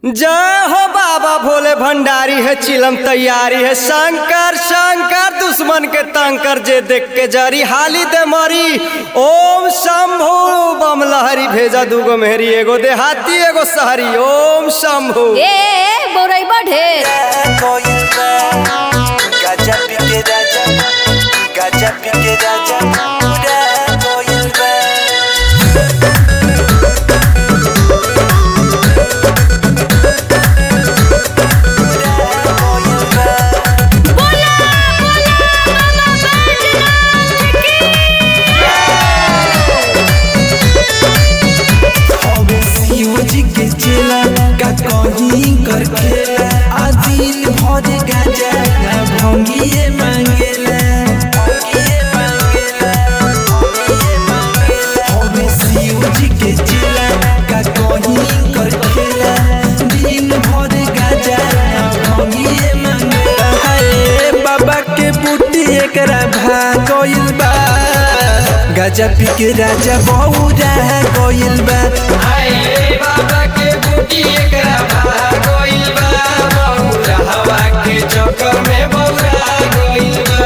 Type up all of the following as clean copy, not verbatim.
जय हो बाबा भोले भंडारी है चिलम तैयारी है शंकर शंकर दुश्मन के तंकर जे देख के जरी हाली दे मरी। ओम शंभु बम लहरी भेजा दूगो मेहरी एगो देहाती एगो शहरी। ओम शंभु बोरई बढ़े गजा पी के राजा बहुरा गोइल बा। बाबा के बूटी एकरा भागोइल बा बहुरा हवा के चक्कर में बहुरा गोइल बा।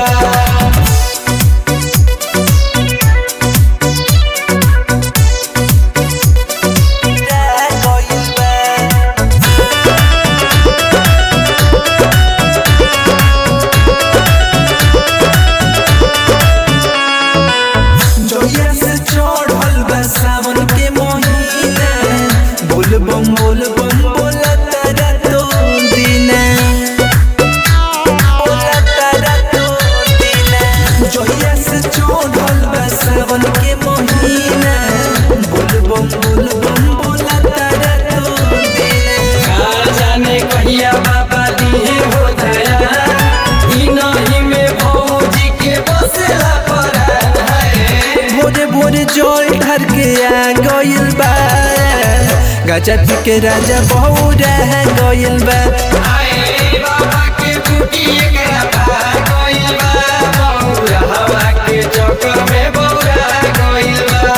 गजा पी के राजा बहुरा गोइल बा। बाबा के बूटी एकरा भागोइल बा बहुरा हवा के चक्कर में बहुरा गोइल बा।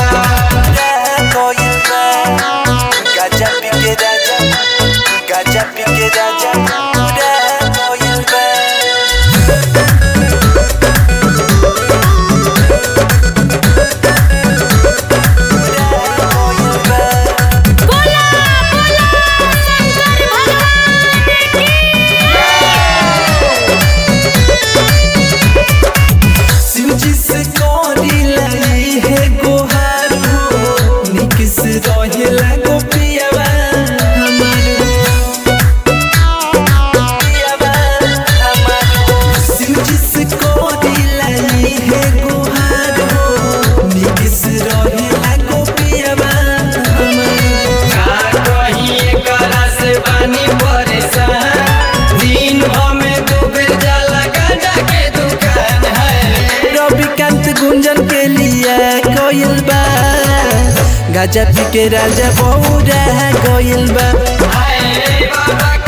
गजा पी के राजा बहुरा गोइल बा। गजा पी के राजा बहुरा गोइल बा। बाबा